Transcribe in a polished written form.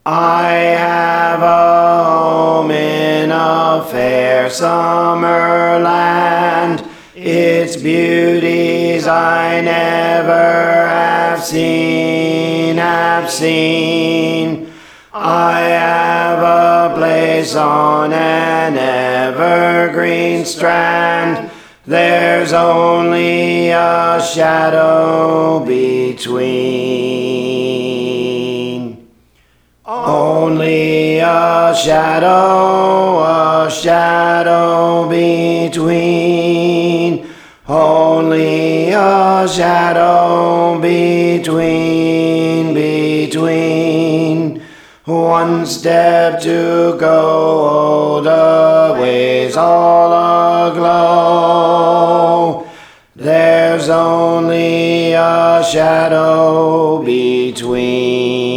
I have a home in a fair summer land. Its beauties I never have seen. I have a place on an evergreen strand. There's only a shadow between. Only a shadow between. Only a shadow between. One step to go, the way's all aglow. There's only a shadow between.